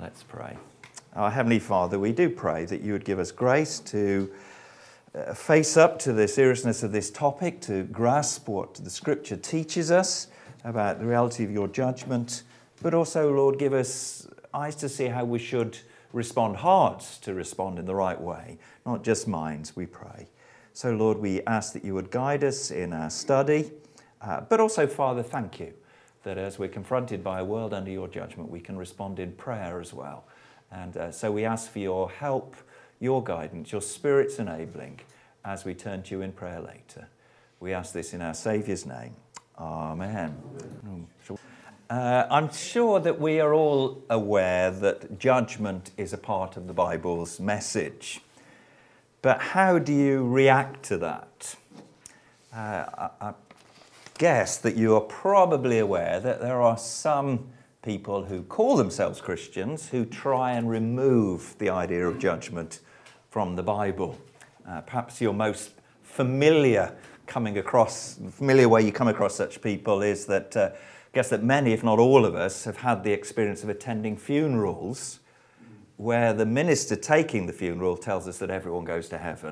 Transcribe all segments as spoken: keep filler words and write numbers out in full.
Let's pray. Our Heavenly Father, we do pray that you would give us grace to uh, face up to the seriousness of this topic, to grasp what the Scripture teaches us about the reality of your judgment, but also, Lord, give us eyes to see how we should respond, hearts to respond in the right way, not just minds, we pray. So, Lord, we ask that you would guide us in our study, uh, but also, Father, thank you that as we're confronted by a world under your judgment, we can respond in prayer as well. And uh, so we ask for your help, your guidance, your Spirit's enabling as we turn to you in prayer later. We ask this in our Saviour's name. Amen. Amen. Uh, I'm sure that we are all aware that judgment is a part of the Bible's message. But how do you react to that? Uh, I, I guess that you are probably aware that there are some people who call themselves Christians who try and remove the idea of judgment from the Bible. Uh, perhaps your most familiar coming across, familiar way you come across such people is that uh, I guess that many, if not all of us, have had the experience of attending funerals where the minister taking the funeral tells us that everyone goes to heaven.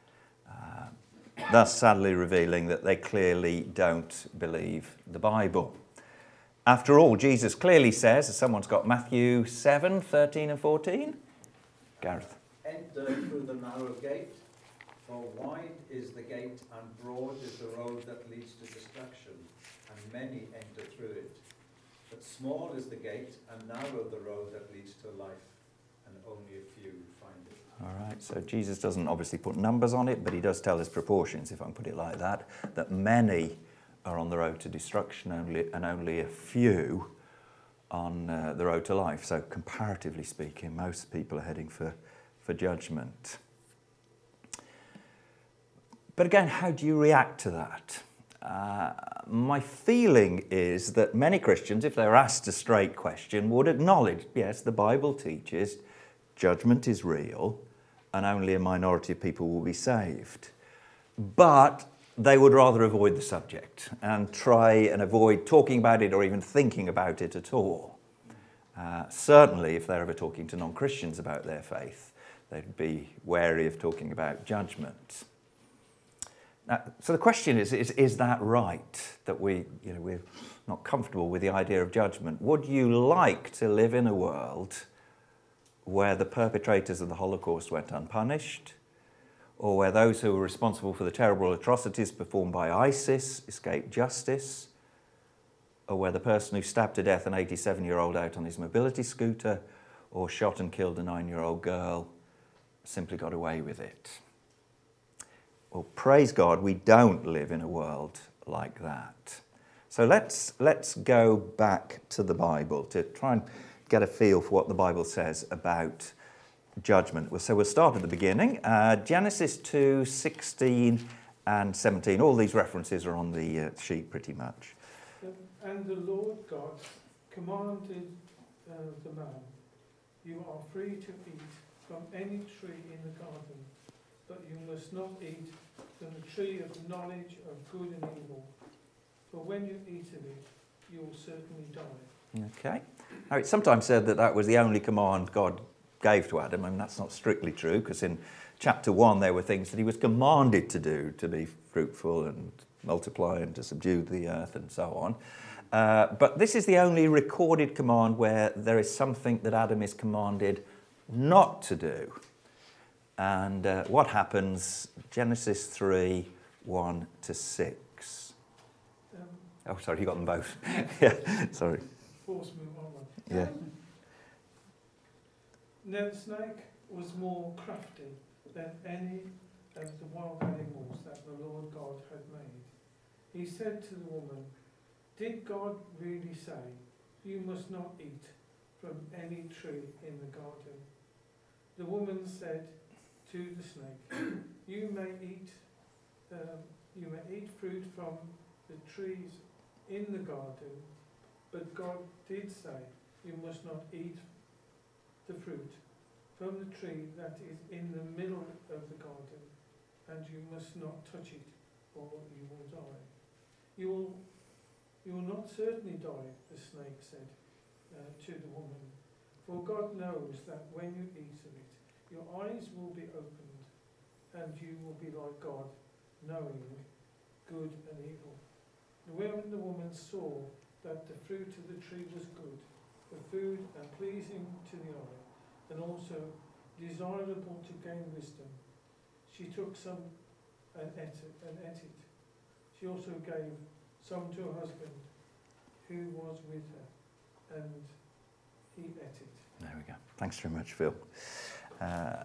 Uh, thus sadly revealing that they clearly don't believe the Bible. After all, Jesus clearly says, as someone's got Matthew seven, thirteen and fourteen. Gareth. Enter through the narrow gate, for wide is the gate and broad is the road that leads to destruction, and many enter through it. But small is the gate and narrow the road that leads to life, and only a few find it. All right, so Jesus doesn't obviously put numbers on it, but he does tell us proportions, if I can put it like that, that many are on the road to destruction only, and only a few on uh, the road to life. So comparatively speaking, most people are heading for, for judgment. But again, how do you react to that? Uh, my feeling is that many Christians, if they're asked a straight question, would acknowledge, yes, the Bible teaches judgment is real and only a minority of people will be saved. But they would rather avoid the subject and try and avoid talking about it or even thinking about it at all. Uh, certainly, if they're ever talking to non-Christians about their faith, they'd be wary of talking about judgment. Now, so the question is, is, is that right, that we, you know, we're not comfortable with the idea of judgment? Would you like to live in a world where the perpetrators of the Holocaust went unpunished, or where those who were responsible for the terrible atrocities performed by ISIS escaped justice, or where the person who stabbed to death an eighty-seven-year-old out on his mobility scooter or shot and killed a nine-year-old girl simply got away with it? Well, praise God, we don't live in a world like that. So let's, let's go back to the Bible to try and get a feel for what the Bible says about judgment. So we'll start at the beginning. Uh, Genesis two, sixteen and seventeen. All these references are on the uh, sheet pretty much. And the Lord God commanded uh, the man, you are free to eat from any tree in the garden, but you must not eat from the tree of knowledge of good and evil. For when you eat of it, you will certainly die. Okay. Now, it's sometimes said that that was the only command God gave to Adam, and that's not strictly true, because in chapter one there were things that he was commanded to do, to be fruitful and multiply and to subdue the earth and so on. Uh, but this is the only recorded command where there is something that Adam is commanded not to do. And uh, what happens? Genesis three, one to six. Um, oh, sorry, you got them both. yeah, sorry. Force move on. Yeah. Now the snake was more crafty than any of the wild animals that the Lord God had made. He said to the woman, did God really say, you must not eat from any tree in the garden? The woman said to the snake, you may eat, um, you may eat fruit from the trees in the garden, but God did say, you must not eat the fruit from the tree that is in the middle of the garden, and you must not touch it, or you will die. You will, you will not certainly die, the snake said uh, to the woman, for God God knows that when you eat of it, your eyes will be opened, and you will be like God, knowing good and evil. When the woman saw that the fruit of the tree was good, for food and pleasing to the eye, and also desirable to gain wisdom, she took some and ate it. And ate it. She also gave some to her husband, who was with her, and he ate it. There we go. Thanks very much, Phil. Uh,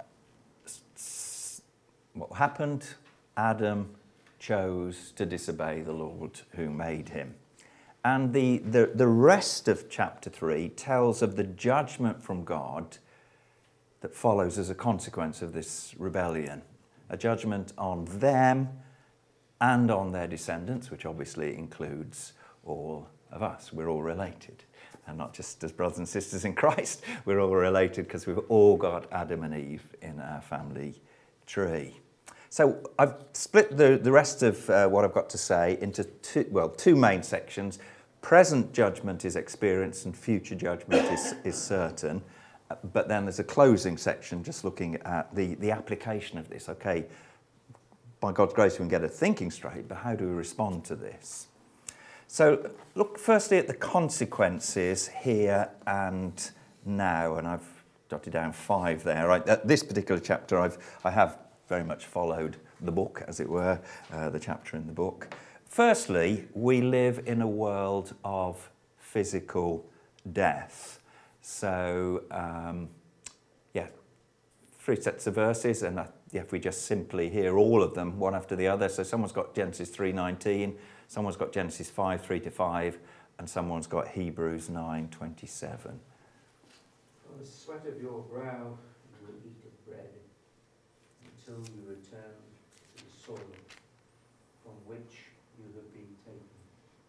what happened? Adam chose to disobey the Lord who made him. And the, the, the rest of chapter three tells of the judgment from God that follows as a consequence of this rebellion. A judgment on them and on their descendants, which obviously includes all of us. We're all related. And not just as brothers and sisters in Christ, we're all related because we've all got Adam and Eve in our family tree. So I've split the, the rest of uh, what I've got to say into two, well, two main sections. Present judgment is experienced and future judgment is, is certain. But then there's a closing section just looking at the, the application of this. Okay, by God's grace we can get a thinking straight, but how do we respond to this? So look firstly at the consequences here and now, and I've jotted down five there. Right, at this particular chapter I've, I have very much followed the book, as it were, uh, the chapter in the book. Firstly, we live in a world of physical death. So, um, yeah, three sets of verses, and uh, yeah, if we just simply hear all of them, one after the other. So someone's got Genesis three nineteen, someone's got Genesis five three to five, and someone's got Hebrews nine twenty-seven. For the sweat of your brow you will eat of bread, until you return to the soil from which you have been taken.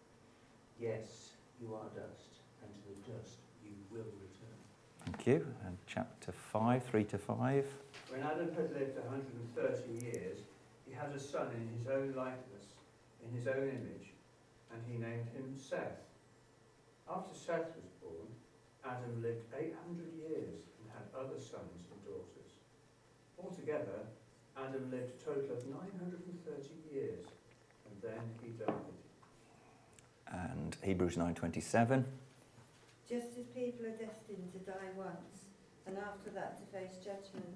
Yes, you are dust, and to the dust you will return. Thank you. And chapter five, three to five. When Adam had lived one hundred thirty years, he had a son in his own likeness, in his own image, and he named him Seth. After Seth was born, Adam lived eight hundred years and had other sons and daughters. Altogether, Adam lived a total of nine hundred thirty years, and then he died. And Hebrews nine twenty-seven. Just as people are destined to die once, and after that to face judgment.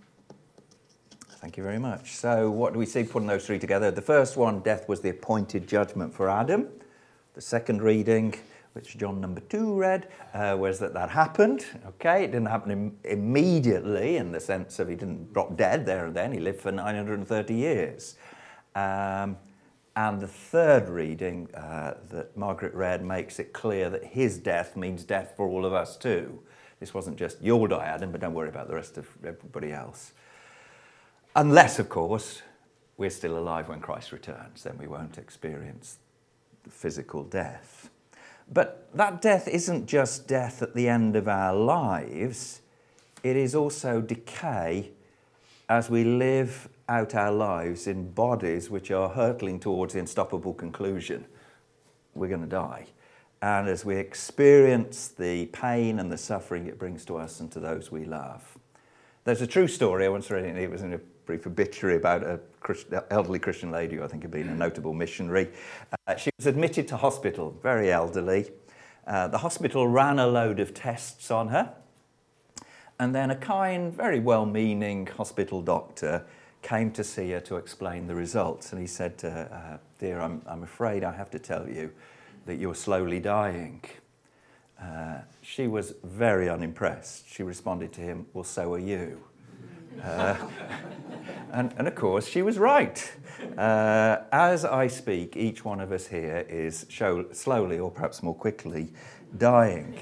Thank you very much. So what do we see putting those three together? The first one, death was the appointed judgment for Adam. The second reading, which John number two read, uh, was that that happened. Okay, it didn't happen im- immediately in the sense of he didn't drop dead there and then. He lived for nine hundred thirty years. Um, and the third reading uh, that Margaret read makes it clear that his death means death for all of us too. This wasn't just, you'll die, Adam, but don't worry about the rest of everybody else. Unless, of course, we're still alive when Christ returns, then we won't experience the physical death. But that death isn't just death at the end of our lives, it is also decay as we live out our lives in bodies which are hurtling towards the unstoppable conclusion. We're going to die. And as we experience the pain and the suffering it brings to us and to those we love. There's a true story, I once read it, it was in a brief obituary about a Christ, elderly Christian lady who I think had been a notable missionary. Uh, she was admitted to hospital, very elderly. Uh, the hospital ran a load of tests on her. And then a kind, very well-meaning hospital doctor came to see her to explain the results. And he said to her, uh, dear, I'm, I'm afraid I have to tell you that you're slowly dying. Uh, she was very unimpressed. She responded to him, well, so are you. Uh, and, and of course, she was right. Uh, as I speak, each one of us here is show, slowly, or perhaps more quickly, dying.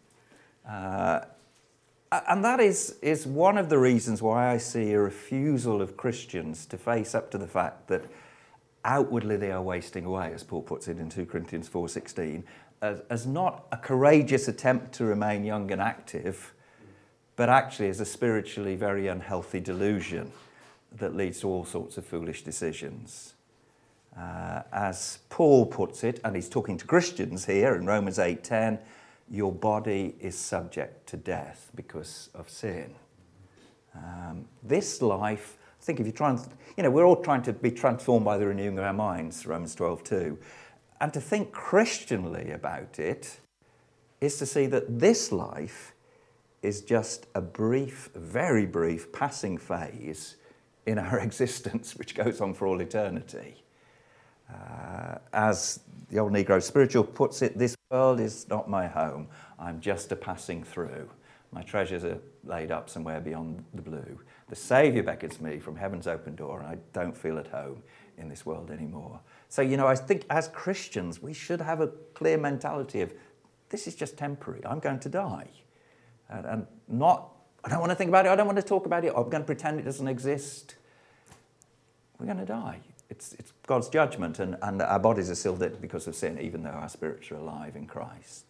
Uh, and that is, is one of the reasons why I see a refusal of Christians to face up to the fact that outwardly they are wasting away, as Paul puts it in two Corinthians four sixteen, as, as not a courageous attempt to remain young and active, but actually as a spiritually very unhealthy delusion that leads to all sorts of foolish decisions. Uh, as Paul puts it, and he's talking to Christians here in Romans eight ten, your body is subject to death because of sin. Um, this life, I think if you try and, you know, we're all trying to be transformed by the renewing of our minds, Romans twelve two. And to think Christianly about it is to see that this life is just a brief, very brief passing phase in our existence, which goes on for all eternity. Uh, as the old Negro spiritual puts it, this world is not my home. I'm just a passing through. My treasures are laid up somewhere beyond the blue. The Saviour beckons me from heaven's open door, and I don't feel at home in this world anymore. So, you know, I think as Christians, we should have a clear mentality of, this is just temporary. I'm going to die. And, and not, I don't want to think about it. I don't want to talk about it. I'm going to pretend it doesn't exist. We're going to die. It's, it's God's judgment, and, and our bodies are still dead because of sin, even though our spirits are alive in Christ.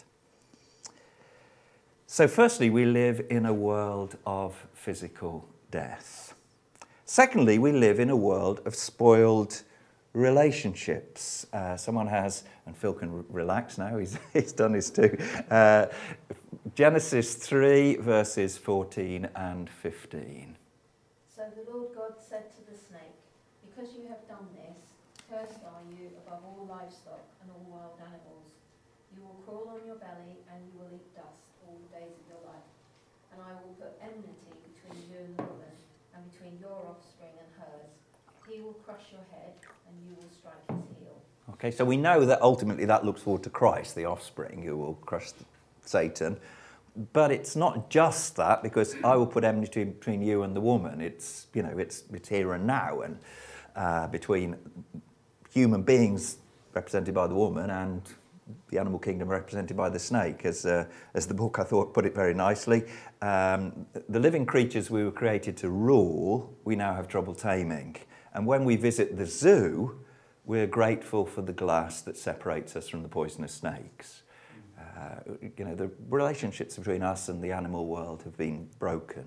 So firstly, we live in a world of physical death. Secondly, we live in a world of spoiled relationships. Uh, someone has, and Phil can r- relax now, he's, he's done his too, uh, Genesis three, verses fourteen and fifteen. So the Lord God said to the snake, because you have done this, cursed are you above all livestock and all wild animals. You will crawl on your belly and you will eat dust all the days of your life. And I will put enmity between you and the woman, and between your offspring and hers. He will crush your head and you will strike his heel. Okay, so we know that ultimately that looks forward to Christ, the offspring, who will crush Satan. But it's not just that, because I will put enmity between you and the woman. It's, you know, it's, it's here and now, and uh, between human beings represented by the woman and the animal kingdom represented by the snake, as uh, as the book, I thought, put it very nicely. Um, the living creatures we were created to rule, we now have trouble taming. And when we visit the zoo, we're grateful for the glass that separates us from the poisonous snakes. Uh, you know, the relationships between us and the animal world have been broken.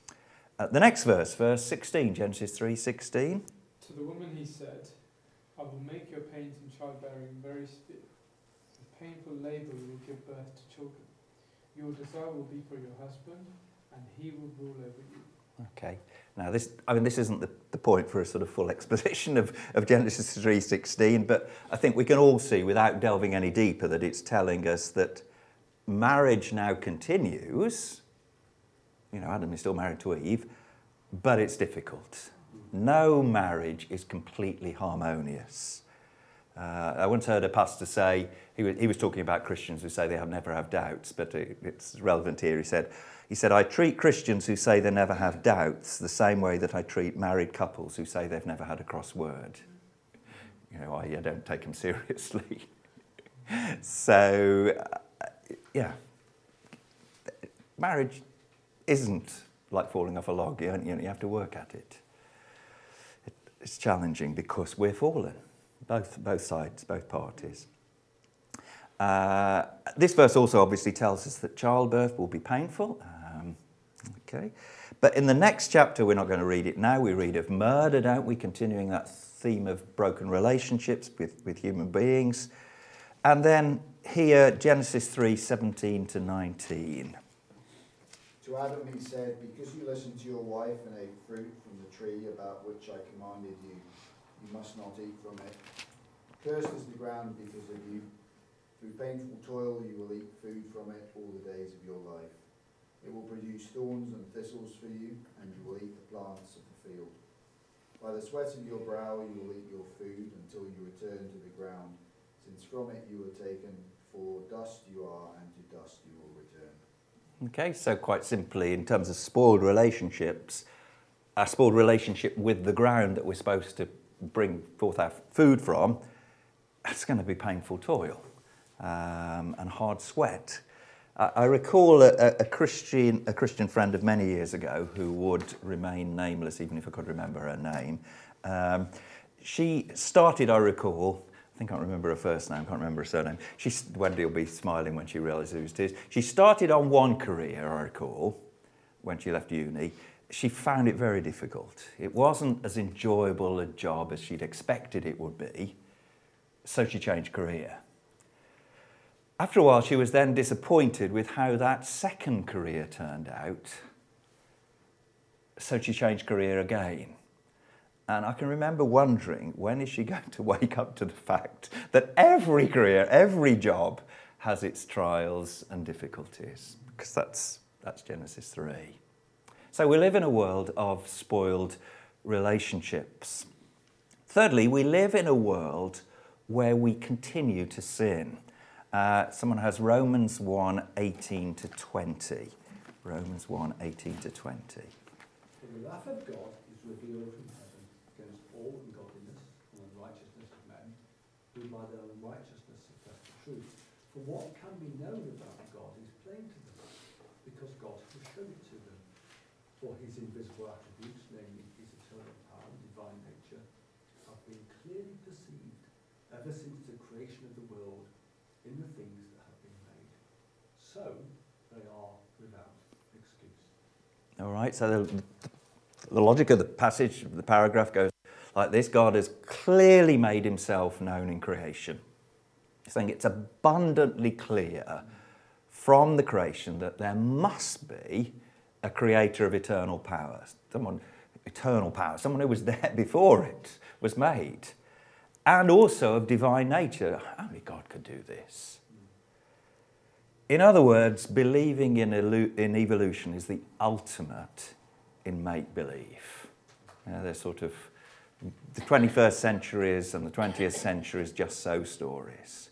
Uh, the next verse, verse sixteen, Genesis three sixteen. To the woman he said, I will make your pains in childbearing very severe. With painful labour you will give birth to children. Your desire will be for your husband, and he will rule over you. Okay. Now, this, I mean, this isn't the, the point for a sort of full exposition of, of Genesis three sixteen, but I think we can all see, without delving any deeper, that it's telling us that marriage now continues. You know, Adam is still married to Eve, but it's difficult. No marriage is completely harmonious. Uh, I once heard a pastor say, he was, he was talking about Christians who say they have never have doubts, but it, it's relevant here. He said, he said, I treat Christians who say they never have doubts the same way that I treat married couples who say they've never had a crossword. You know, I, I don't take them seriously. So, uh, yeah, marriage isn't like falling off a log. You, you know, you have to work at it. it. It's challenging because we're fallen. Both, both sides, both parties. Uh, this verse also obviously tells us that childbirth will be painful. Um, okay, but in the next chapter, we're not going to read it now. We read of murder, don't we? Continuing that theme of broken relationships with, with human beings. And then here, Genesis three seventeen to nineteen. To Adam he said, because you listened to your wife and ate fruit from the tree about which I commanded you, you must not eat from it. Cursed is the ground because of you. Through painful toil you will eat food from it all the days of your life. It will produce thorns and thistles for you, and you will eat the plants of the field. By the sweat of your brow you will eat your food until you return to the ground, since from it you were taken, for dust you are, and to dust you will return. Okay, so quite simply, in terms of spoiled relationships, our spoiled relationship with the ground that we're supposed to bring forth our food from, it's going to be painful toil um, and hard sweat. I, I recall a, a, Christian, a Christian friend of many years ago who would remain nameless, even if I could remember her name. Um, she started, I recall, I think I can't remember her first name, I can't remember her surname. She, Wendy will be smiling when she realises who it is. She started on one career, I recall, when she left uni. She found it very difficult. It wasn't as enjoyable a job as she'd expected it would be, so she changed career. After a while, she was then disappointed with how that second career turned out. So she changed career again. And I can remember wondering, when is she going to wake up to the fact that every career, every job has its trials and difficulties? Because that's, that's Genesis three. So we live in a world of spoiled relationships. Thirdly, we live in a world where we continue to sin. Uh, someone has Romans one, eighteen to twenty. Romans one, eighteen to twenty. For the wrath of God is revealed from heaven against all ungodliness and unrighteousness of men, who by their unrighteousness suppress the truth. For what can be known about God is plain to them, because God has shown it to them. For his invisible attributes, namely his eternal power and divine nature, have been clearly perceived ever since the creation of the world in the things that have been made. So they are without excuse. All right, so the, the logic of the passage, the paragraph goes like this: God has clearly made himself known in creation. He's saying it's abundantly clear from the creation that there must be a creator of eternal power. Someone, eternal power, someone who was there before it was made. And also of divine nature. Only God could do this. In other words, believing in, elu- in evolution is the ultimate in make-believe. You know, they're sort of, the twenty-first centuries and the twentieth centuries just so stories.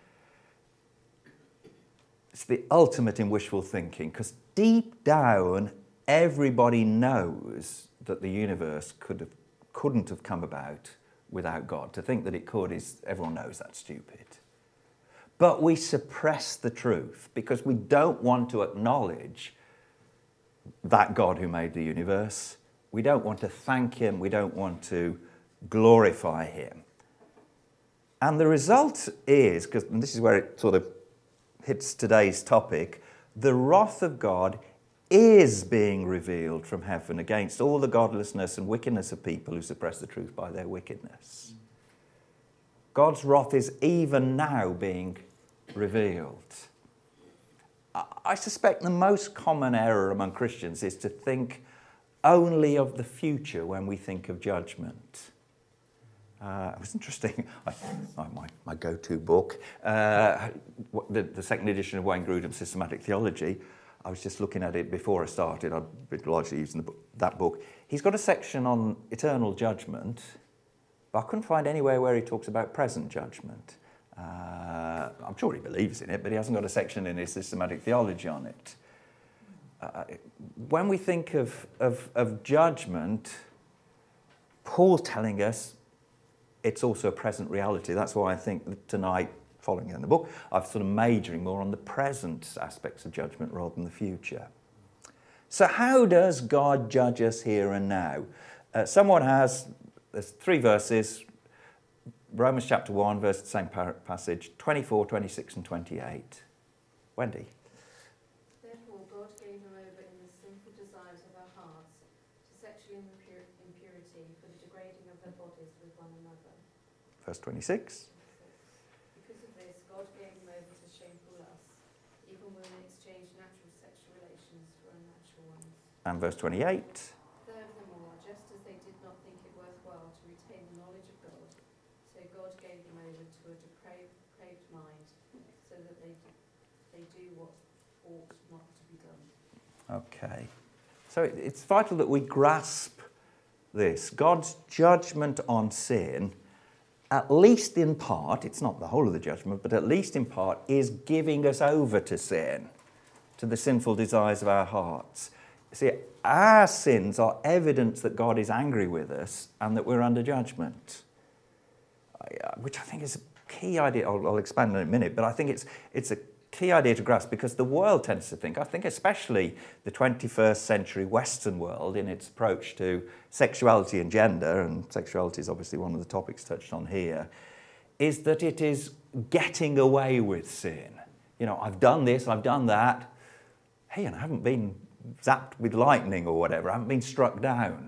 It's the ultimate in wishful thinking, because deep down, everybody knows that the universe could have, couldn't have come about without God. To think that it could is, everyone knows that's stupid. But we suppress the truth because we don't want to acknowledge that God who made the universe. We don't want to thank him. We don't want to glorify him. And the result is, because this is where it sort of hits today's topic, the wrath of God is being revealed from heaven against all the godlessness and wickedness of people who suppress the truth by their wickedness. God's wrath is even now being revealed. I suspect the most common error among Christians is to think only of the future when we think of judgment. Uh, it was interesting, I, my, my go-to book, uh, the, the second edition of Wayne Grudem's Systematic Theology. I was just looking at it before I started. I've been largely using the book, that book. He's got a section on eternal judgment, but I couldn't find anywhere where he talks about present judgment. Uh, I'm sure he believes in it, but he hasn't got a section in his Systematic Theology on it. Uh, when we think of, of, of judgment, Paul's telling us it's also a present reality. That's why I think that tonight, following in the book, I've sort of majoring more on the present aspects of judgment rather than the future. So how does God judge us here and now? Uh, someone has, there's three verses, Romans chapter one, verse the same passage, twenty-four, twenty-six and twenty-eight. Wendy. Therefore God gave them over in the sinful desires of our hearts to sexual impur- impurity for the degrading of their bodies with one another. Verse twenty-six. Because of this, God gave them over to shameful lusts, even when they exchanged natural sexual relations for unnatural ones. And verse twenty-eight. Furthermore, just as they did not think it worthwhile to retain the knowledge of God, so God gave them over to a depraved, depraved mind, so that they they do what ought not to be done. Okay. So it, it's vital that we grasp this. God's judgment on sin, at least in part, it's not the whole of the judgment, but at least in part, is giving us over to sin, to the sinful desires of our hearts. See, our sins are evidence that God is angry with us and that we're under judgment, which I think is a key idea. I'll, I'll expand in a minute, but I think it's it's a key idea to grasp because the world tends to think, I think especially the twenty-first century Western world in its approach to sexuality and gender, and sexuality is obviously one of the topics touched on here, is that it is getting away with sin. You know, I've done this, I've done that. Hey, and I haven't been zapped with lightning or whatever. I haven't been struck down.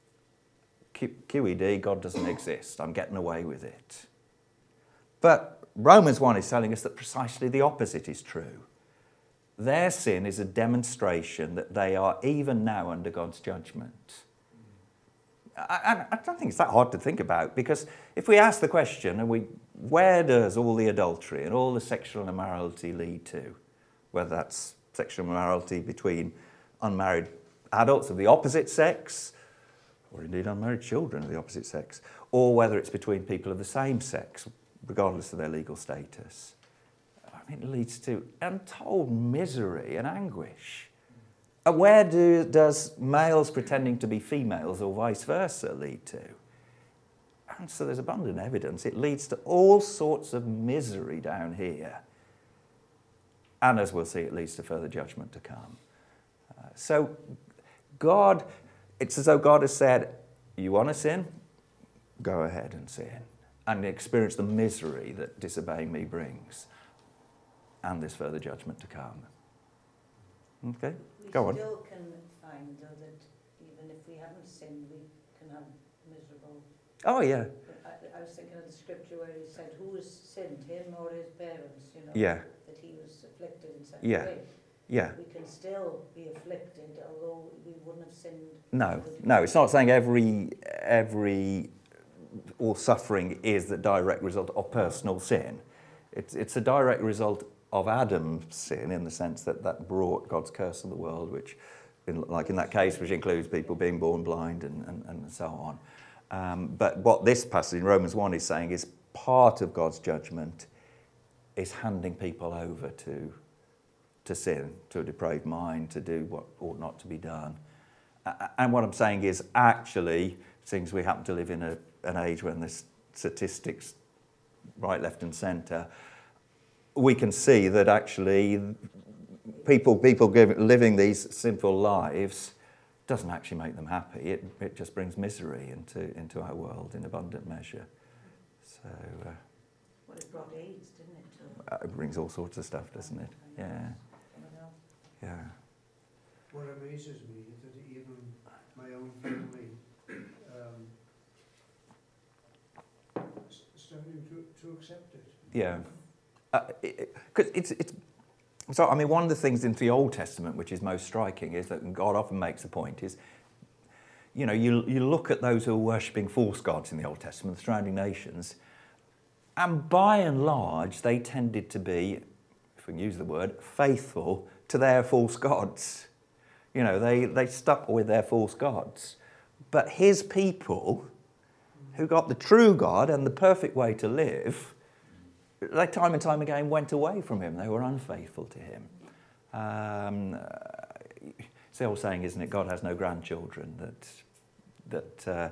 Q E D, God doesn't exist. I'm getting away with it. But Romans one is telling us that precisely the opposite is true. Their sin is a demonstration that they are even now under God's judgment. I, I, I don't think it's that hard to think about, because if we ask the question, and we, where does all the adultery and all the sexual immorality lead to? Whether that's sexual immorality between unmarried adults of the opposite sex, or indeed unmarried children of the opposite sex, or whether it's between people of the same sex, regardless of their legal status. I mean, it leads to untold misery and anguish. And where do, does males pretending to be females or vice versa lead to? And so there's abundant evidence. It leads to all sorts of misery down here. And as we'll see, it leads to further judgment to come. Uh, so God, it's as though God has said, you want to sin? Go ahead and sin. And experience the misery that disobeying me brings. And there's further judgment to come. Okay, we go on. We still can find, though, that even if we haven't sinned, we can have miserable... Oh, yeah. I, I was thinking of the scripture where he said, who has sinned, him or his parents, you know? Yeah. That he was afflicted in such Yeah. a way. Yeah. We can still be afflicted, although we wouldn't have sinned. No, no, it's not saying every, every, all suffering is the direct result of personal sin. It's, it's a direct result of Adam's sin, in the sense that that brought God's curse on the world, which, in, like in that case, which includes people being born blind and, and, and so on. Um, but what this passage in Romans one is saying is part of God's judgment is handing people over to, to sin, to a depraved mind, to do what ought not to be done. Uh, and what I'm saying is, actually, since we happen to live in a, an age when there's statistics right, left and centre, we can see that actually people people give, living these sinful lives doesn't actually make them happy. It it just brings misery into into our world in abundant measure. So uh, Well, it brought AIDS, didn't it? uh, it brings all sorts of stuff, doesn't it? Yeah, yeah. What amazes me is that even my own family um, s- starting to, to accept it. Yeah. Because uh, it, it's, it's, so, I mean, one of the things in the Old Testament which is most striking is that God often makes a point is, you know, you, you look at those who are worshipping false gods in the Old Testament, the surrounding nations, and by and large, they tended to be, if we can use the word, faithful to their false gods. You know, they, they stuck with their false gods. But his people, who got the true God and the perfect way to live, they time and time again went away from him. They were unfaithful to him. Um, it's the old saying, isn't it? God has no grandchildren. That that uh,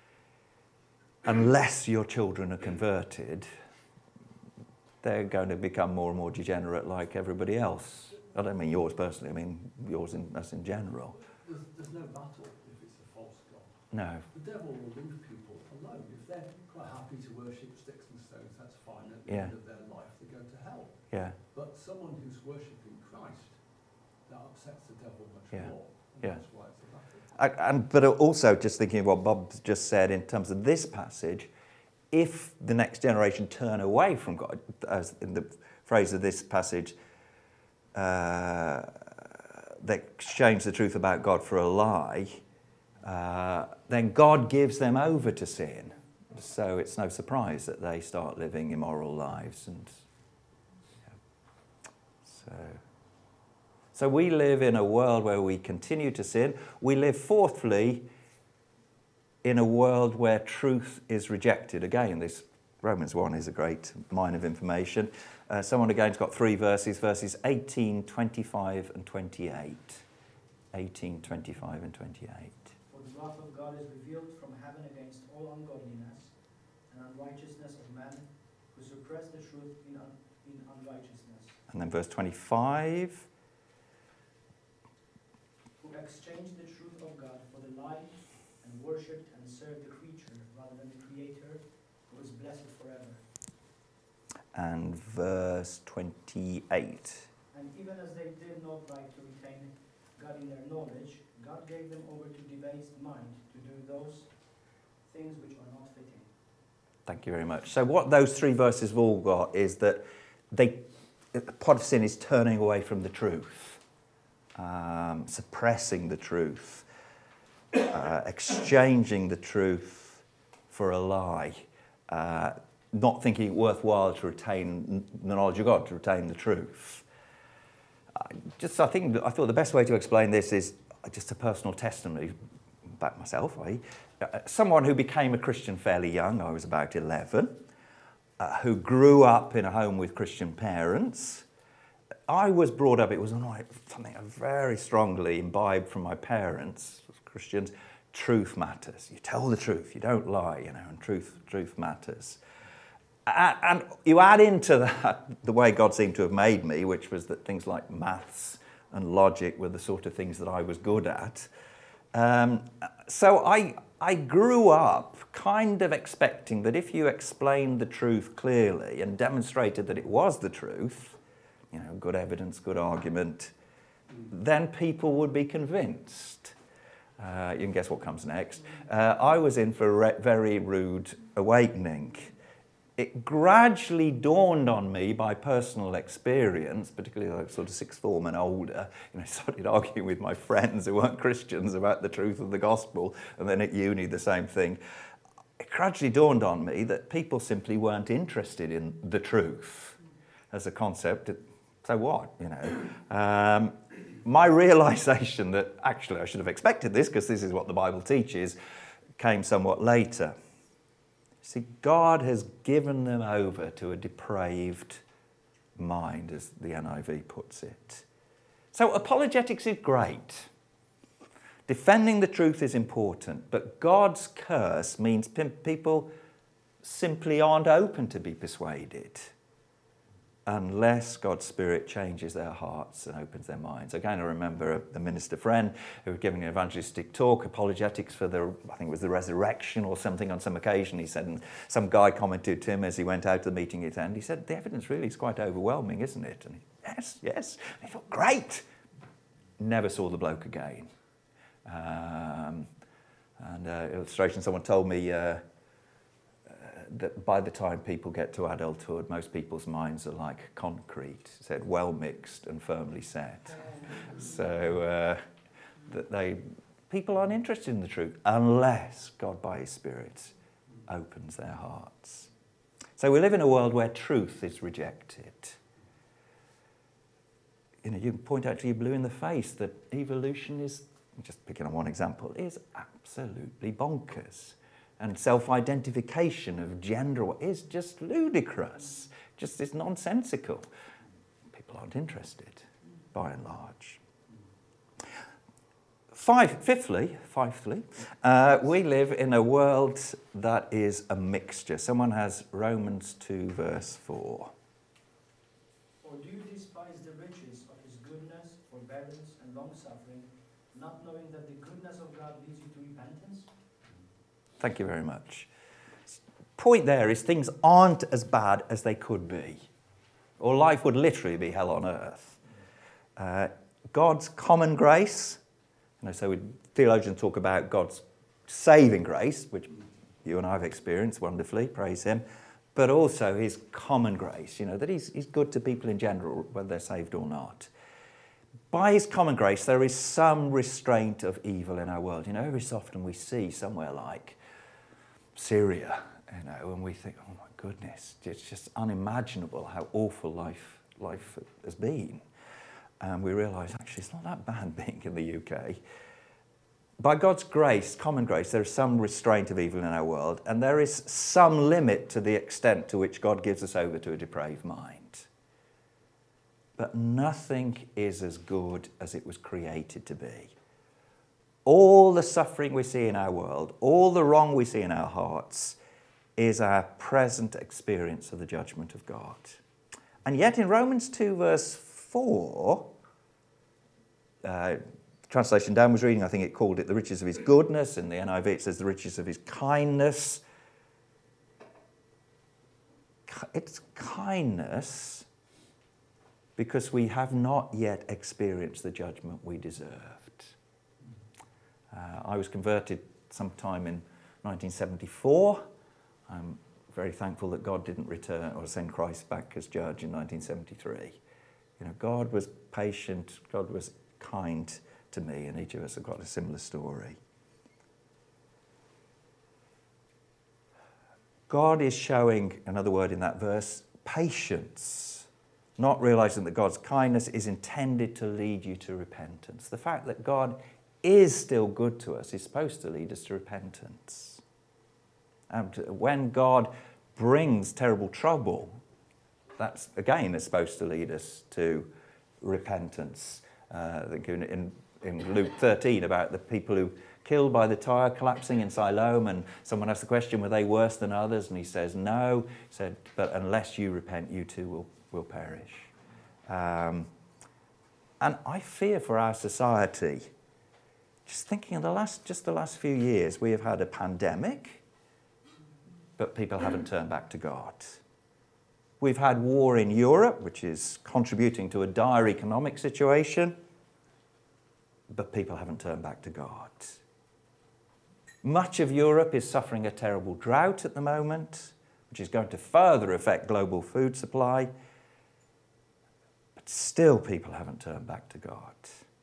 unless your children are converted, they're going to become more and more degenerate like everybody else. I don't mean yours personally. I mean yours in, as in general. There's, there's no battle if it's a false god. No. The devil will leave people alone. If they're quite happy to worship sticks and stones, that's fine. At the Yeah. end of their life, they go to hell. Yeah. But someone who's worshipping Christ, that upsets the devil much Yeah. more. And Yeah. That's why it's a battle. I, and, but also, just thinking of what Bob just said in terms of this passage, if the next generation turn away from God, as in the phrase of this passage, uh, they exchange the truth about God for a lie, uh, then God gives them over to sin. So it's no surprise that they start living immoral lives. And yeah. so, so we live in a world where we continue to sin. We live, fourthly, in a world where truth is rejected. Again, this Romans one is a great mine of information. Uh, someone again's got three verses, verses eighteen, twenty-five and twenty-eight. eighteen, twenty-five and twenty-eight. For the wrath of God is revealed from heaven against all ungodliness and unrighteousness of men who suppress the truth in, un- in unrighteousness. And then verse twenty-five. Who exchanged the truth of God for the lie and worshipped and served the creature rather than the Creator, who is blessed forever. And verse twenty-eight. And even as they did not like to retain God in their knowledge, God gave them over to debased mind to do those things which are not fitting. Thank you very much. So what those three verses have all got is that they, part of sin is turning away from the truth, um, suppressing the truth, uh, exchanging the truth for a lie, uh, not thinking it worthwhile to retain the knowledge of God, to retain the truth. I just, I think, I thought the best way to explain this is just a personal testimony about myself. I, uh, someone who became a Christian fairly young, I was about eleven, uh, who grew up in a home with Christian parents. I was brought up, it was something I very strongly imbibed from my parents, Christians, truth matters. You tell the truth, you don't lie, you know, and truth, truth matters. And you add into that the way God seemed to have made me, which was that things like maths and logic were the sort of things that I was good at. Um, so I, I grew up kind of expecting that if you explained the truth clearly and demonstrated that it was the truth, you know, good evidence, good argument, then people would be convinced. Uh, you can guess what comes next. Uh, I was in for a re- very rude awakening. It gradually dawned on me by personal experience, particularly like sort of sixth form and older. You know, I started arguing with my friends who weren't Christians about the truth of the gospel, and then at uni the same thing. It gradually dawned on me that people simply weren't interested in the truth as a concept. So what, you know? Um, my realization that actually I should have expected this because this is what the Bible teaches came somewhat later. See, God has given them over to a depraved mind, as the N I V puts it. So apologetics is great. Defending the truth is important, but God's curse means p- people simply aren't open to be persuaded unless God's Spirit changes their hearts and opens their minds. Again, I remember a, a minister friend who was giving an evangelistic talk, apologetics for the, I think it was the resurrection or something on some occasion. He said, and some guy commented to him as he went out to the meeting at the end, he said, the evidence really is quite overwhelming, isn't it? And he, yes, yes. And he thought, great. Never saw the bloke again. Um, and uh, illustration, someone told me, uh, that by the time people get to adulthood, most people's minds are like concrete, said well mixed and firmly set. So uh, that they people aren't interested in the truth unless God by his Spirit opens their hearts. So we live in a world where truth is rejected. You know, you can point out to you blue in the face that evolution is, just picking on one example, is absolutely bonkers. And self-identification of gender is just ludicrous, just is nonsensical. People aren't interested, by and large. Five, fifthly, fifthly, uh, we live in a world that is a mixture. Someone has Romans two, verse four. Or do you despise the riches of his goodness, forbearance, and long-suffering, not knowing that the goodness of God leads you to repentance? Thank you very much. Point there is things aren't as bad as they could be, or life would literally be hell on earth. Uh, God's common grace, you know, so we, theologians talk about God's saving grace, which you and I have experienced wonderfully, praise him, but also his common grace, you know, that he's, he's good to people in general, whether they're saved or not. By his common grace, there is some restraint of evil in our world. You know, every so often we see somewhere like Syria, you know, and we think, oh my goodness, it's just unimaginable how awful life life has been. And we realise, actually, it's not that bad being in the U K. By God's grace, common grace, there is some restraint of evil in our world, and there is some limit to the extent to which God gives us over to a depraved mind. But nothing is as good as it was created to be. All the suffering we see in our world, all the wrong we see in our hearts, is our present experience of the judgment of God. And yet in Romans two, verse four, uh, translation Dan was reading, I think it called it the riches of his goodness. In the N I V it says the riches of his kindness. It's kindness because we have not yet experienced the judgment we deserved. Uh, I was converted sometime in nineteen seventy-four. I'm very thankful that God didn't return or send Christ back as judge in nineteen seventy-three. You know, God was patient, God was kind to me, and each of us have got a similar story. God is showing, another word in that verse, patience, not realizing that God's kindness is intended to lead you to repentance. The fact that God is still good to us is supposed to lead us to repentance. And when God brings terrible trouble, that's again is supposed to lead us to repentance. Uh, in, in Luke thirteen about the people who killed by the tower collapsing in Siloam, and someone asked the question, were they worse than others? And he says, no. He said, but unless you repent, you too will, will perish. Um, and I fear for our society, just thinking of the last, just the last few years, we have had a pandemic, but people haven't turned back to God. We've had war in Europe, which is contributing to a dire economic situation, but people haven't turned back to God. Much of Europe is suffering a terrible drought at the moment, which is going to further affect global food supply, but still people haven't turned back to God.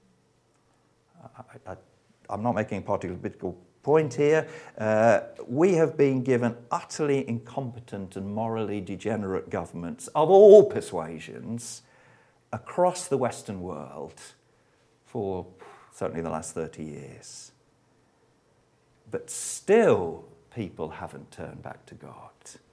I, I, I'm not making a particular political point here. Uh, we have been given utterly incompetent and morally degenerate governments of all persuasions across the Western world for certainly the last thirty years. But still, people haven't turned back to God.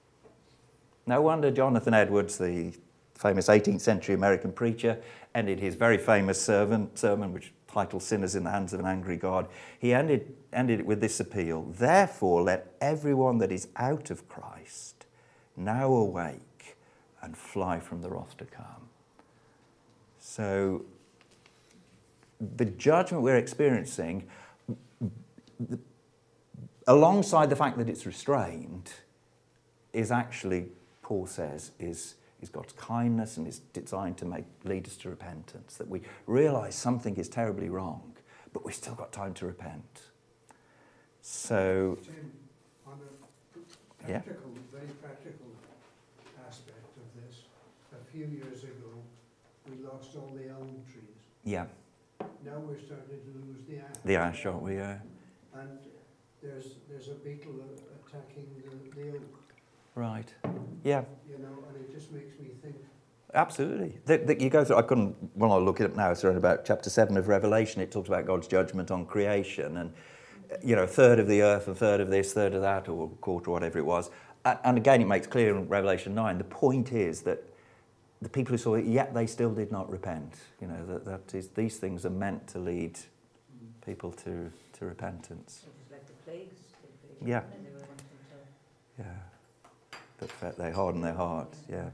No wonder Jonathan Edwards, the famous eighteenth century American preacher, ended his very famous sermon, sermon which titled Sinners in the Hands of an Angry God. He ended, ended it with this appeal: therefore, let everyone that is out of Christ now awake and fly from the wrath to come. So, the judgment we're experiencing, the, alongside the fact that it's restrained, is actually, Paul says, is, is God's kindness and is designed to make lead us to repentance. That we realise something is terribly wrong, but we've still got time to repent. So, Tim, on a yeah. practical, very practical aspect of this, a few years ago, we lost all the elm trees. Yeah. Now we're starting to lose the ash. The ash, aren't we? Uh, And there's there's a beetle attacking the, the oak. right. Yeah. You know, and it just makes me think. Absolutely. The, the, you go through, I couldn't, well, I'll look it up now, it's around about chapter seven of Revelation, it talks about God's judgment on creation, and, you know, a third of the earth, a third of this, third of that, or a quarter, or whatever it was. And, and again, it makes clear in Revelation nine, the point is that the people who saw it, yet they still did not repent. You know, that, that is, these things are meant to lead people to, to repentance. It was like the plagues. Did they, Yeah. They were wanting to... Yeah. That they harden their hearts, yeah.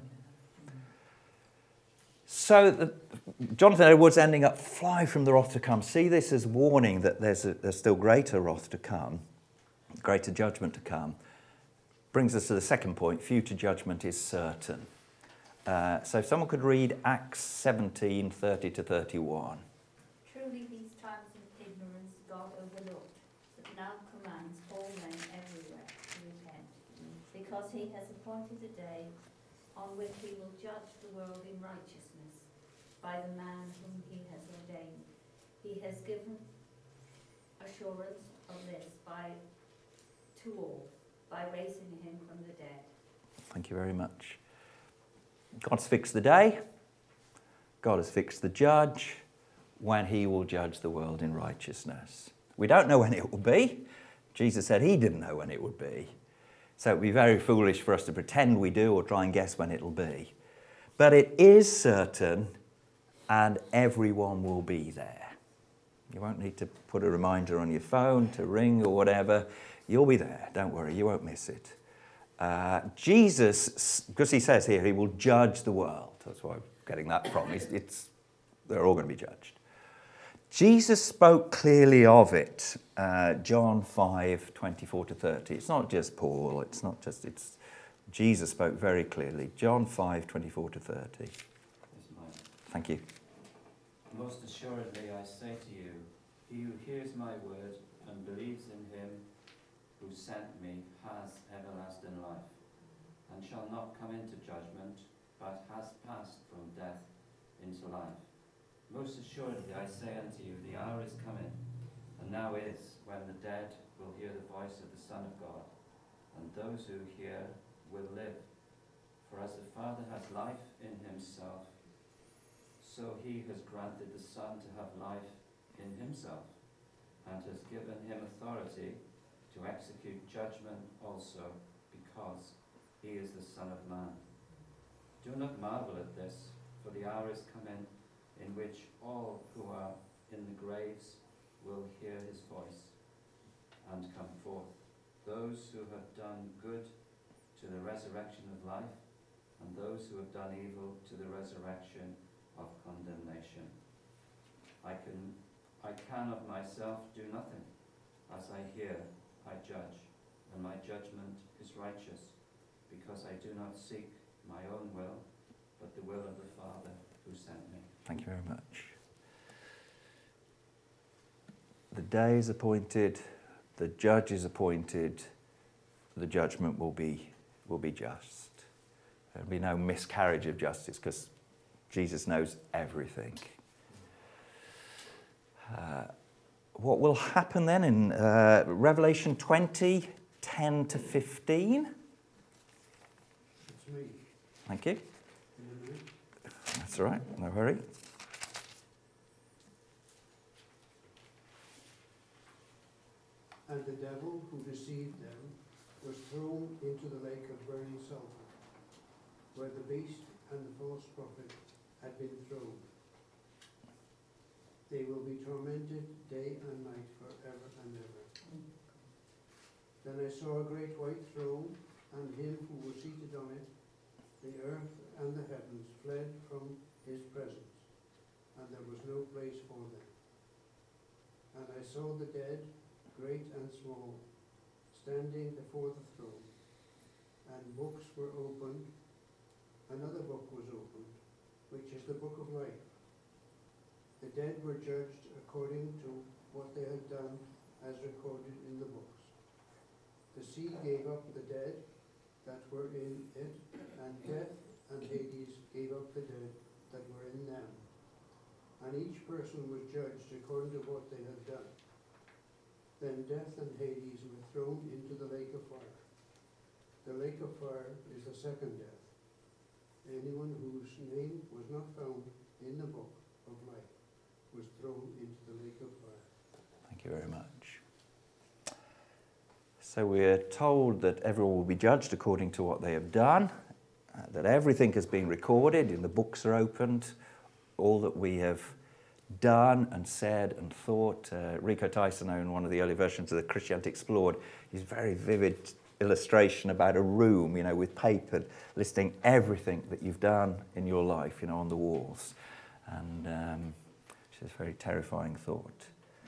So the, Jonathan Edwards ending up fly from the wrath to come. See this as warning that there's, a, there's still greater wrath to come, greater judgment to come. Brings us to the second point, future judgment is certain. Uh, so if someone could read Acts seventeen, thirty to thirty-one. Truly these times of ignorance God overlooked, but now commands all men everywhere to repent, because he has appointed a day on which he will judge the world in righteousness by the man whom he has ordained. He has given assurance of this by to all, by raising him from the dead. Thank you very much. God's fixed the day. God has fixed the judge when he will judge the world in righteousness. We don't know when it will be. Jesus said he didn't know when it would be. So it would be very foolish for us to pretend we do or try and guess when it'll be. But it is certain, and everyone will be there. You won't need to put a reminder on your phone to ring or whatever. You'll be there. Don't worry, you won't miss it. Uh, Jesus, because he says here, he will judge the world. That's why I'm getting that from. It's, it's, they're all going to be judged. Jesus spoke clearly of it. Uh, John five, twenty-four to thirty. It's not just Paul. It's not just, it's, Jesus spoke very clearly. John five, twenty-four to thirty. Thank you. Most assuredly I say to you, he who hears my word and believes in him who sent me has everlasting life, and shall not come into judgment, but has passed from death into life. Most assuredly I say unto you, the hour is coming, and now is, when the dead will hear the voice of the Son of God, and those who hear will live. For as the Father has life in himself, so he has granted the Son to have life in himself, and has given him authority to execute judgment also, because he is the Son of Man. Do not marvel at this, for the hour is coming in which all who are in the graves will hear his voice and come forth. Those who have done good to the resurrection of life, and those who have done evil to the resurrection of condemnation. I can, I can of myself do nothing. As I hear, I judge, and my judgment is righteous, because I do not seek my own will, but the will of the Father who sent me. Thank you very much. The day is appointed, the judge is appointed, the judgment will be, will be just. There'll be no miscarriage of justice, because Jesus knows everything. Uh, what will happen then in uh, Revelation twenty, ten to fifteen? It's me. Thank you. That's all right, no hurry. And the devil who deceived them was thrown into the lake of burning sulphur, where the beast and the false prophet had been thrown. They will be tormented day and night forever and ever. Then I saw a great white throne, and him who was seated on it. The earth and the heavens fled from his presence, and there was no place for them. And I saw the dead, great and small, standing before the throne, and books were opened. Another book was opened, which is the book of life. The dead were judged according to what they had done, as recorded in the books. The sea gave up the dead that were in it, and death and Hades gave up the dead that were in them. And each person was judged according to what they had done. Then death and Hades were thrown into the lake of fire. The lake of fire is the second death. Anyone whose name was not found in the book of life was thrown into the lake of fire. Thank you very much. So we're told that everyone will be judged according to what they have done, uh, that everything has been recorded, and the books are opened, all that we have done and said and thought. Uh, Rico Tyson, in one of the early versions of the Christianity Explored, his very vivid illustration about a room, you know, with paper listing everything that you've done in your life, you know, on the walls. And um, it's a very terrifying thought.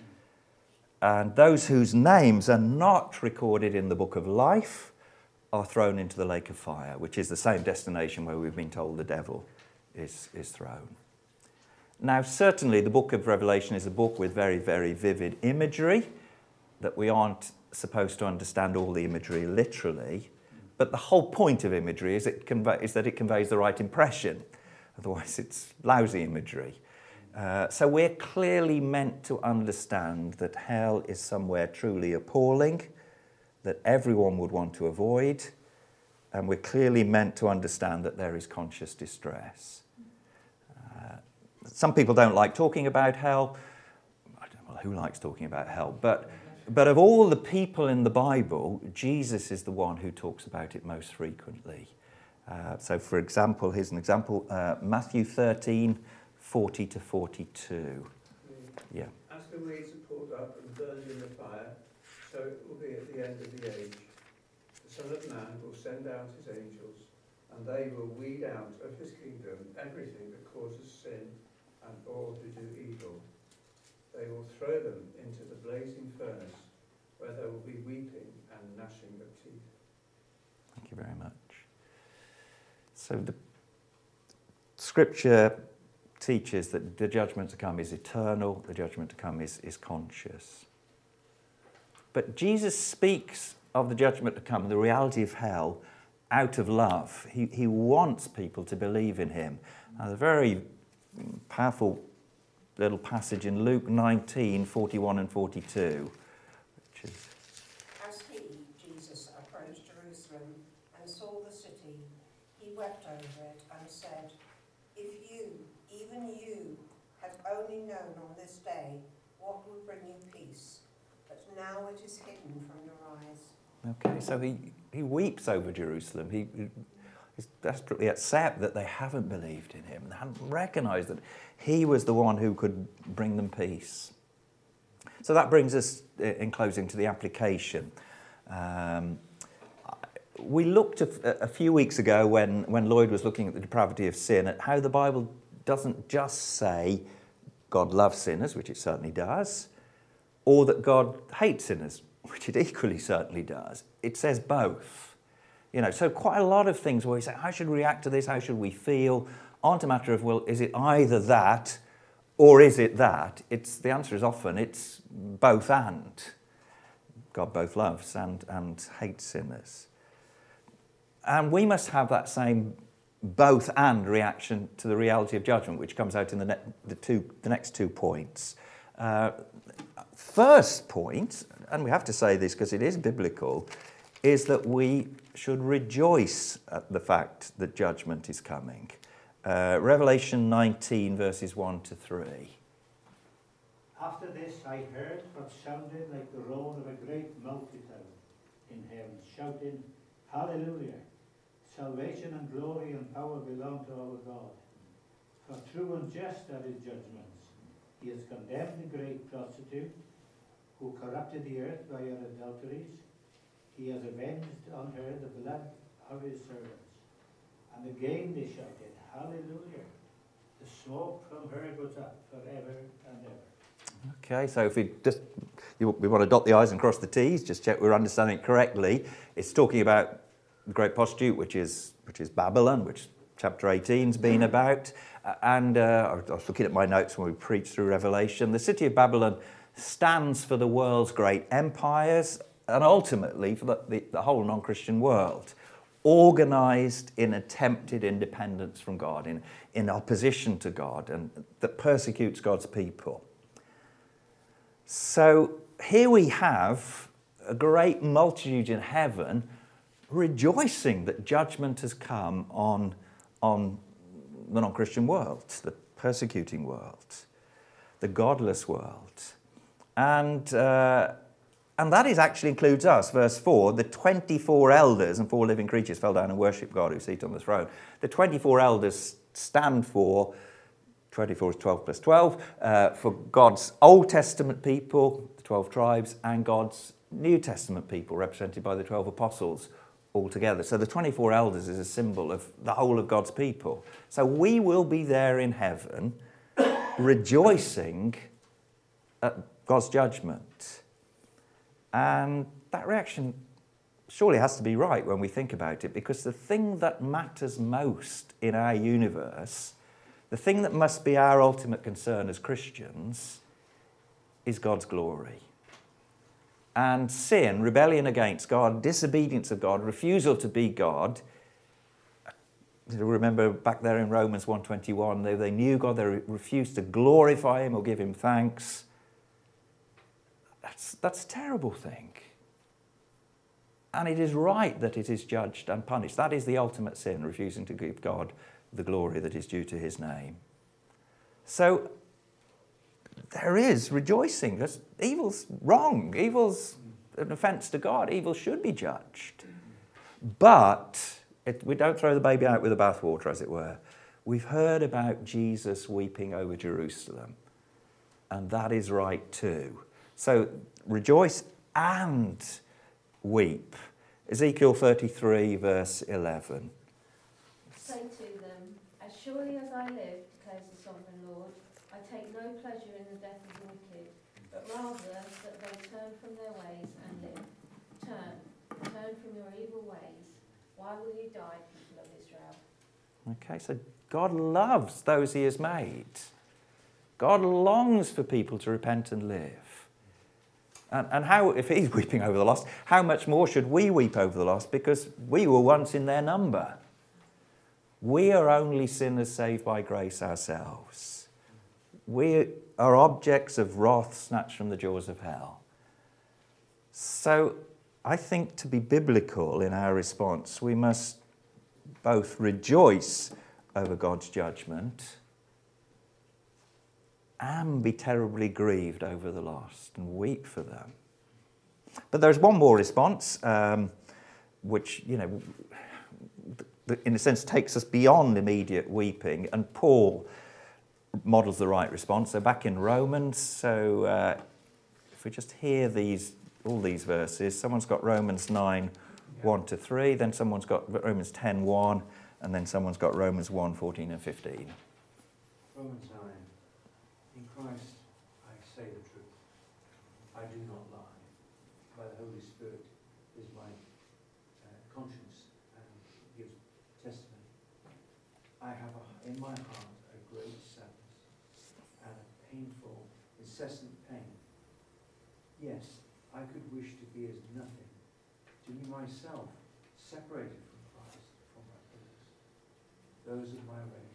And those whose names are not recorded in the book of life are thrown into the lake of fire, which is the same destination where we've been told the devil is, is thrown. Now, certainly the book of Revelation is a book with very, very vivid imagery, that we aren't supposed to understand all the imagery literally, but the whole point of imagery is, it convey, is that it conveys the right impression. Otherwise it's lousy imagery. Uh, so we're clearly meant to understand that hell is somewhere truly appalling, that everyone would want to avoid, and we're clearly meant to understand that there is conscious distress. Uh, some people don't like talking about hell. I don't know who likes talking about hell, but but of all the people in the Bible, Jesus is the one who talks about it most frequently. Uh, so, for example, here's an example: uh, Matthew thirteen. forty to forty-two. Yeah. As the weeds are pulled up and burned in the fire, so it will be at the end of the age. The Son of Man will send out his angels, and they will weed out of his kingdom everything that causes sin and all who do evil. They will throw them into the blazing furnace, where there will be weeping and gnashing of teeth. Thank you very much. So the Scripture teaches that the judgment to come is eternal, the judgment to come is, is conscious. But Jesus speaks of the judgment to come, the reality of hell, out of love. He, he wants people to believe in him. And a very powerful little passage in Luke nineteen, forty-one and forty-two. Which is... As he, Jesus, approached Jerusalem and saw the city, he wept over it and said, "If you, even you, had only known on this day what would bring you peace, but now it is hidden from your eyes." Okay, so he, he weeps over Jerusalem. He, he's desperately upset that they haven't believed in him. They haven't recognised that he was the one who could bring them peace. So that brings us, in closing, to the application. Um, we looked a, a few weeks ago when, when Lloyd was looking at the depravity of sin at how the Bible doesn't just say God loves sinners, which it certainly does, or that God hates sinners, which it equally certainly does. It says both. You know, so quite a lot of things where we say, how should we react to this? How should we feel? Aren't a matter of, well, is it either that or is it that? It's the answer is often it's both and. God both loves and, and hates sinners. And we must have that same both and reaction to the reality of judgment, which comes out in the, ne- the, two, the next two points. Uh, first point, and we have to say this because it is biblical, is that we should rejoice at the fact that judgment is coming. Uh, Revelation nineteen, verses one to three. After this I heard what sounded like the roar of a great multitude in heaven, shouting, "Hallelujah! Salvation and glory and power belong to our God. For true and just are his judgments. He has condemned the great prostitute, who corrupted the earth by her adulteries. He has avenged on her the blood of his servants." And again they shouted, "Hallelujah! The smoke from her goes up forever and ever." Okay, so if we just you, we want to dot the I's and cross the T's, just check we're understanding it correctly. It's talking about the great prostitute, which is which is Babylon, which chapter eighteen's been about. Uh, and uh, I was looking at my notes when we preached through Revelation. The city of Babylon stands for the world's great empires and ultimately for the, the, the whole non-Christian world, organised in attempted independence from God, in, in opposition to God, and that persecutes God's people. So here we have a great multitude in heaven rejoicing that judgment has come on, on the non-Christian world, the persecuting world, the godless world. And, uh, and that is actually includes us. Verse four, the twenty-four elders and four living creatures fell down and worshipped God who seated on the throne. The twenty-four elders stand for, twenty-four is twelve plus twelve, uh, for God's Old Testament people, the twelve tribes, and God's New Testament people, represented by the twelve apostles all together. So the twenty-four elders is a symbol of the whole of God's people. So we will be there in heaven rejoicing at God's judgment. And that reaction surely has to be right when we think about it, because the thing that matters most in our universe, the thing that must be our ultimate concern as Christians, is God's glory. And sin, rebellion against God, disobedience of God, refusal to be God. You remember back there in Romans one twenty-one, they, they knew God, they refused to glorify him or give him thanks. That's, that's a terrible thing. And it is right that it is judged and punished. That is the ultimate sin, refusing to give God the glory that is due to his name. So there is rejoicing. That's, evil's wrong. Evil's an offence to God. Evil should be judged. But it, we don't throw the baby out with the bathwater, as it were. We've heard about Jesus weeping over Jerusalem. And that is right too. So rejoice and weep. Ezekiel thirty-three, verse eleven. Say to them, "As surely as I live, declares the sovereign Lord, I take no pleasure in the death of the wicked, but rather that they turn from their ways and live. Turn, turn from your evil ways. Why will you die, people of Israel?" Okay, so God loves those he has made. God longs for people to repent and live. And, and how, if he's weeping over the lost, how much more should we weep over the lost? Because we were once in their number. We are only sinners saved by grace ourselves. We are objects of wrath snatched from the jaws of hell. So I think to be biblical in our response, we must both rejoice over God's judgment and be terribly grieved over the lost and weep for them. But there's one more response, um, which, you know, in a sense takes us beyond immediate weeping, and Paul models the right response. So back in Romans, so uh, if we just hear these, all these verses, someone's got Romans nine, one to three, then someone's got Romans ten, one, and then someone's got Romans one, fourteen and fifteen. Romans nine. In Christ I say the truth. I do not lie. By the Holy Spirit is my uh, conscience and gives testimony. I have a, in my heart a great sadness and a painful, incessant pain. Yes, I could wish to be as nothing, to be myself separated from Christ, from my brothers, those of my race.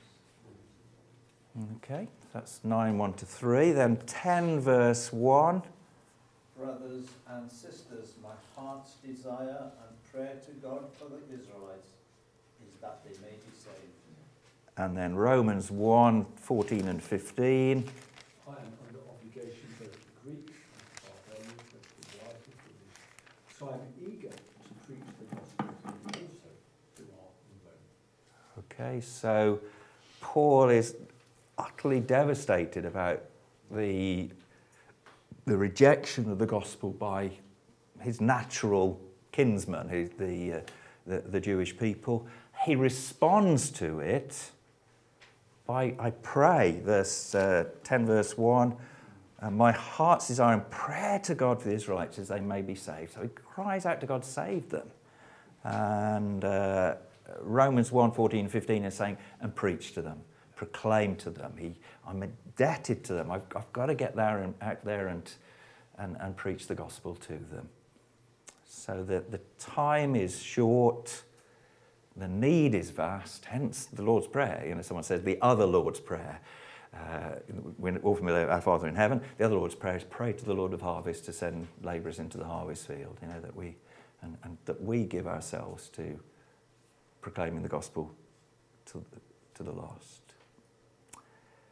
Okay, that's nine, one to three. Then ten, verse one. Brothers and sisters, my heart's desire and prayer to God for the Israelites is that they may be saved. And then Romans one, fourteen and fifteen. I am under obligation both to Greeks and to barbarians, but to the wise and foolish. So I am eager to preach the gospel to you also, who are in Rome. Okay, so Paul is utterly devastated about the, the rejection of the gospel by his natural kinsmen, his, the, uh, the, the Jewish people. He responds to it by, I pray, verse uh, ten, verse one, uh, my heart's desire and prayer to God for the Israelites is they may be saved. So he cries out to God, save them. And uh, Romans one, fourteen, fifteen is saying, and preach to them. Proclaim to them. He, I'm indebted to them. I've, I've got to get there and out there and, and, and preach the gospel to them. So that the time is short, the need is vast, hence the Lord's Prayer. You know, someone says the other Lord's Prayer. Uh, we're all familiar with our Father in heaven. The other Lord's Prayer is pray to the Lord of harvest to send labourers into the harvest field. You know, that we and, and that we give ourselves to proclaiming the gospel to the, to the lost.